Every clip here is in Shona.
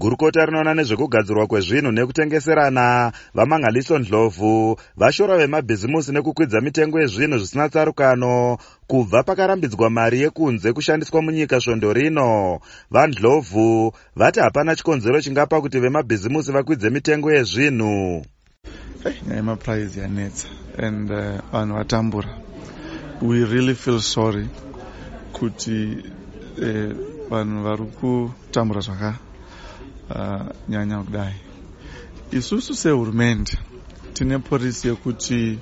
Gurukota rinoona nezvekugadzirwa kwezvinhu nekutengeserana vaMangaliso Ndlovu vashora vemabhizimusi nekukwidza mitengo yezvinhu zvisina tsarukano kubva pakarambidzwa mari yekunze kushandiswa munyika svondo rino. VaNdlovu vati hapana chikonzero chingapa kuti vemabhizimusi vakwidze mitengo yezvinhu. Mapuraizi yanetsa and vanhu vatambura. We really feel sorry kuti vanhu vari kutambura zvakanyanya kudai. Isusu sehurumende tine polisi yekuti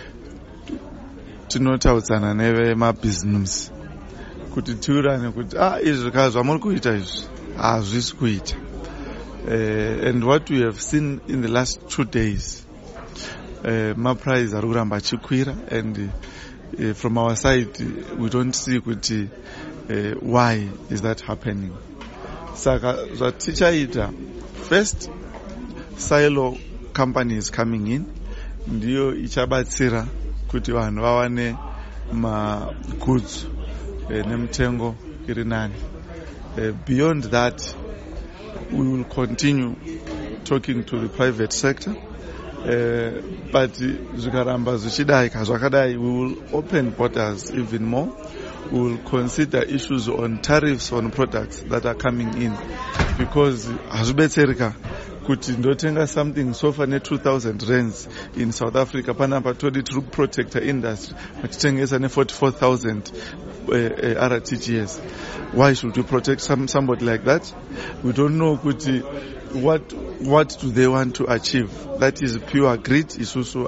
tinotaudzana nevemabhizimusi kuti tiurane kuti izvi zvamuri kuita izvi hazvisi kuita. And what we have seen in the last 2 days, mapuraizi ari kuramba achikwira, and from our side we don't see kuti why is that happening. Saka zvatichaita, first silo company is coming in, ndiyo ichabatsira kuti vanhu vawane magoods nemitengo iri nani. Beyond that, we will continue talking to the private sector, but zvikaramba zvichidai kazvakadai, we will open borders even more. We will consider issues on tariffs on products that are coming in, because hazvibetsereka kuti ndotenga something sofa ne2,000 rands in South Africa, panapa todi tiri kuprotecta industry vachitengesa ne44,000 RTGS. Why should we protect somebody like that? We don't know kuti what do they want to achieve. That is pure greed. Isusu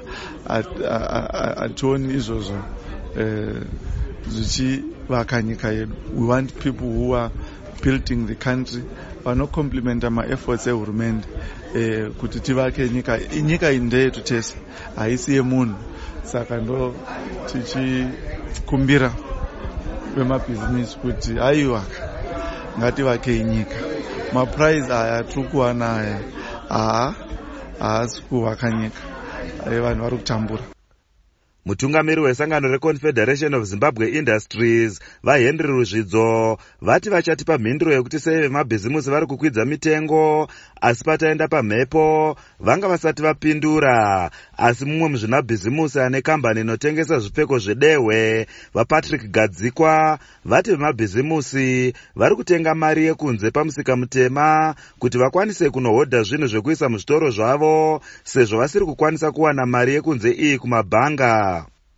ationi izvozvo zvichivaka nyika yedu. We want people who are building the country, vanocomplementa maefforts ehurumende kuti tivake nyika indeyetu tese, haisi yemunhu. Saka ndo tichikumbira vemabhizinesi kuti aiwa ngativake nyika. Mapuraizi aya tiri kuwana aya haasi kuvaka nyika, vanhu vari kutambura. Mutungamiri wesangano reConfederation of Zimbabwe Industries, vaHenry Ruzvidzo, vati vachatipa mhinduro yekuti sei vemabhizimusi vari kukwidza mitengo, asi pataenda pamhepo vanga vasati vapindura. Asi mumwe muzvimabhizimusi ane kambani inotengesa zvipfeko zvedehwe, vaPatrick Gadzikwa, vati vemabhizimusi vari kutenga mari yekunze pamusika mutema kuti vakwanise kunohodha zvinhu zvekuisa muzvitoro zvavo, sezvo vasiri kukwanisa kuwana mari yekunze iyi kumabhanga.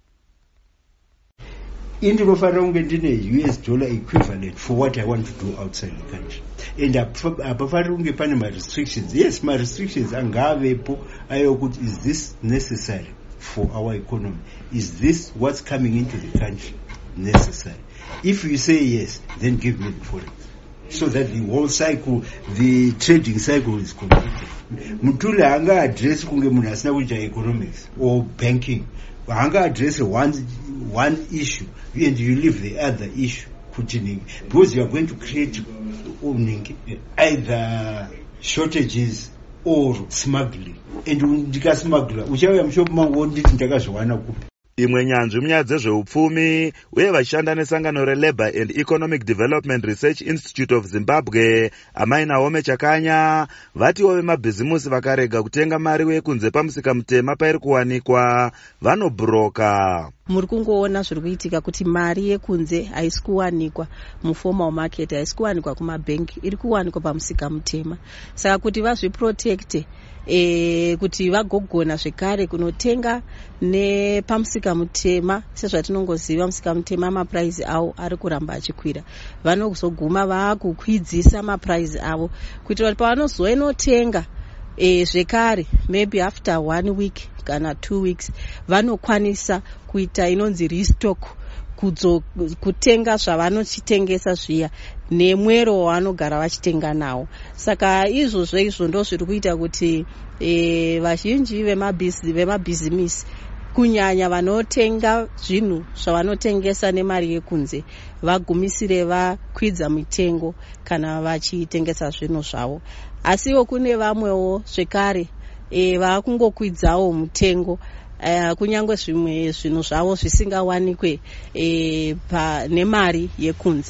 Indinofanira kunge ndine US dollar equivalent for what I want to do outside the country, and hapafaniri kunge pane ma-restrictions. Yes, ma-restrictions angavepo ayokuti is this necessary for our economy? Is this what's coming into the country necessary? If you say yes, then give me the forex, so that the whole cycle, the trading cycle is completed. Mutule hanga address kunge munhu asina kuita economics or banking. Hanga address one issue and you leave the other issue, because you are going to create either shortages or smuggling. And ndika smuggler uchauya mushopu mangu nditi ndakazviwana kupi. Imwe nyanzvi munyaya dzezveupfumi uye vachishanda nesangano reLabour and Economic Development Research Institute of Zimbabwe, Amai Naomi Chakanya, vatiwo vemabhizimusi vakarega kutenga mari yekunze pamusika mutema pairi kuwanikwa vanobhuroka. Muri kungoona zviri kuitika kuti mari yekunze haisi kuwanikwa muformal market, haisi kuwanikwa kumabhengi, iri kuwanikwa pamusika mutema. Saka kuti vazviprotecte, kuti vagogona zvekare kunotenga nepamusika mutema, sezvatinongoziva musika mutema mapuraizi avo ari kuramba achikwira, vanozoguma vaakukwidzisa mapuraizi avo kuitira kuti pavanozoinotenga zvekare maybe after 1 week kana 2 weeks vanokwanisa kuita inonzi restock, kutenga zvavanochitengesa zviya nemwero wavanogara vachitenga nawo. Saka izvo ndo zviri kuita kuti vazhinji vemabhizimisi kunyanya vanotenga zvinhu zvavanotengesa nemari yekunze vagumisire vakwidza mitengo kana vachitengesa zvinhu zvavo. Asiwo kune vamwewo zvekare vakungokwidzawo mutengo kunyangwe zvimwe zvinhu zvavo zvisingawanikwe nemari yekunze.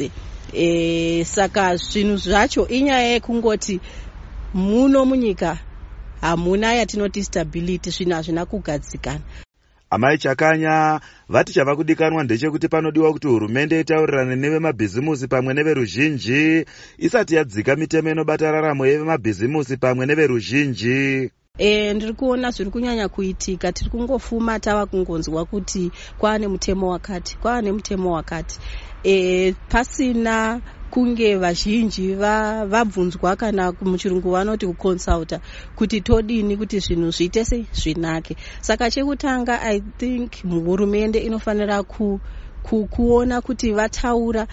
Saka zvinhu zvacho inyaya yekungoti muno munyika hamuna yatinoti stability, zvinhu hazvina kugadzikana. Amai Chakanya vati chava kudikanwa ndechekuti panodiwa kuti hurumende itaurirane nevemabhizimusi pamwe neveruzhinji isati yadzika mitemo inobata raramo yevemabhizimusi pamwe neveruzhinji. Ndiri kuona zviri kunyanya kuitika, tiri kungofuma tava kungonzwa kuti kwaane mutemo wakati, pasina kunge vazhinji vabvunzwa kana muchirungu vanoti kuconsulta kuti todini kuti zvinhu zviite zvinake. Saka chekutanga I think hurumende inofanira kuona kuti vataura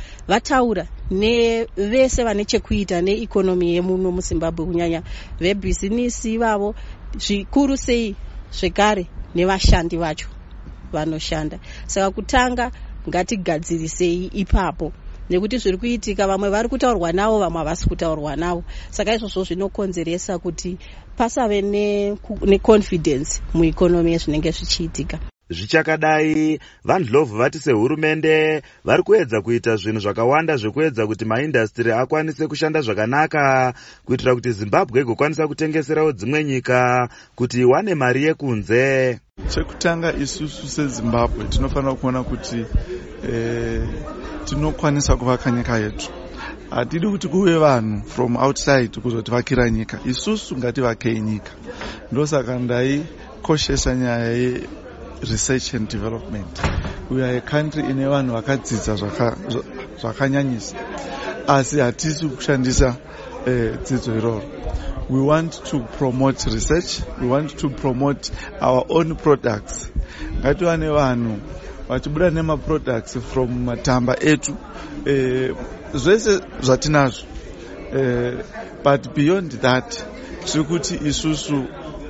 nevese vane chekuita neikonomi yemuno muZimbabwe, kunyanya vebhizinisi vavo zvikuru sei, zvekare nevashandi vacho vanoshanda. Saka kutanga ngatigadzirisei ipapo, nekuti zviri kuitika vamwe vari kutaurwa navo vamwe havasi kutaurwa navo. Saka izvozvo zvinokonzeresa kuti pasave neconfidence muikonomi yezvinenge zvichiitika. Zvichakadai, vaNdlovu vati sehurumende vari kuedza kuita zvinhu zvakawanda zvekuedza kuti maindastri akwanise kushanda zvakanaka kuitira kuti Zimbabwe igokwanisa kutengeserawo dzimwe nyika kuti iwane mari yekunze. Chekutanga isusu seZimbabwe tinofanira kuona kuti tinokwanisa kuvaka nyika yetu. Hatidi kuti kuve vanhu from outside kuzotivakira nyika, isusu ngativakei nyika. Ndosaka ndaikoshesa nyaya research and development. We are a country ine vanhu vakadzidza zvakanyanyisa, asi hatisi kushandisa dzidzo iroro. We want to promote research, we want to promote our own products. Ngativane vanhu vachibuda nemaproducts from matamba etu, zvese zvatinazvo. But beyond that, zvekuti isusu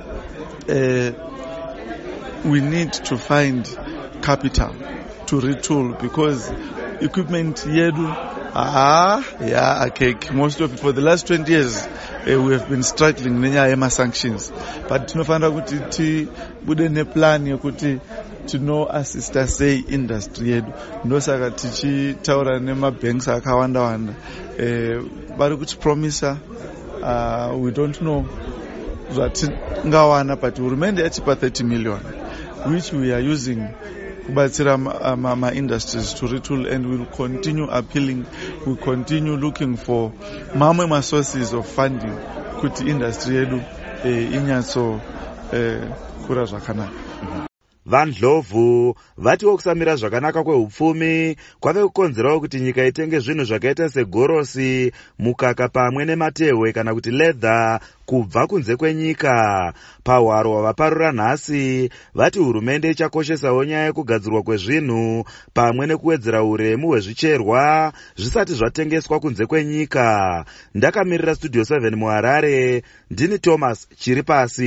we need to find capital to retool, because equipment yedu most of it for the last 20 years we have been struggling nenyaya yema-sanctions, but tinofanira kuti tibude neplan yekuti tinoassista sei industry yedu. Ndosaka tichitaura nemabanks akawanda vari kutipromisa, we don't know zvatingawana, but hurumende yatipa 30 million which we are using kubatsira ma-industries to retool, and we'll continue appealing, we'll continue looking for mamwe ma-sources of funding kuti industry yedu inyatso kura zvakanaka. VaNdlovu vatiwo kusamira zvakanaka kweupfumi kwave kukonzerawo kuti nyika itenge zvinhu zvakaita segorosi, mukaka pamwe nematehwe kana kuti leather kubva kunze kwenyika. Pahwaro hwavaparura nhasi vati hurumende ichakoshesawo nyaya yekugadzirwa kwezvinhu pamwe nekuwedzera uremu hwezvicherwa zvisati zvatengeswa kunze kwenyika. Ndakamirira Studio 7 muHarare, ndini Thomas Chiripasi.